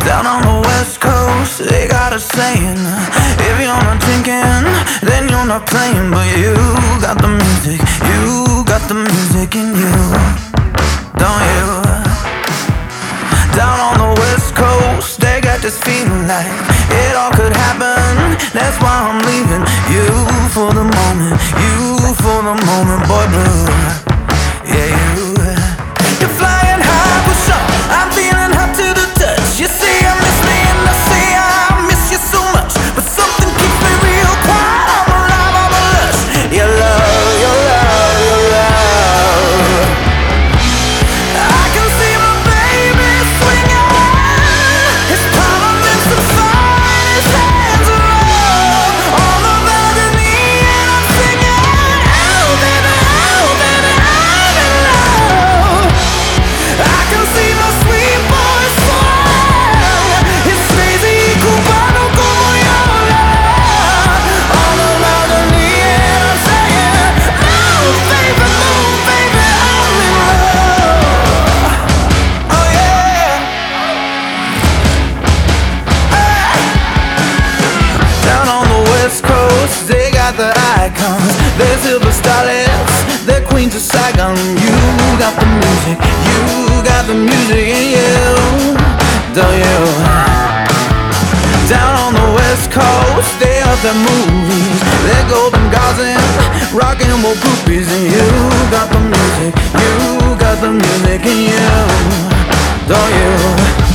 Down on the west coast, they got a saying: if you're not drinking, then you're not playing. But you got the music, you got the music in you, don't you? Down on the west coast, they got this feeling like it all could happen. That's why I'm leaving you for the moment, you for the moment, boy blue. Yeah, you're flying high, what's up? I'm feeling hot to the touch. You say I miss me and I say I miss you so much, but something keeps me real quiet. I'm alive, I'm a lush. Your love, your love, your love. I can see my baby swinging. His parliaments and fire, his hands are up on the balcony, and I'm singing, oh baby, I'm in love. I can see my sweet boy smile. His crazy cubano como yo on the balcony, and I'm saying, move baby, I'm in love. Oh yeah. Down on the west coast, they got the icons. They're silver starlets, they're queens of Saigon. You got the music, you got the music in you, don't you? Down on the west coast, they have the movies, they're golden gossip, rockin' and more groupies. And you got the music, you got the music in you, don't you?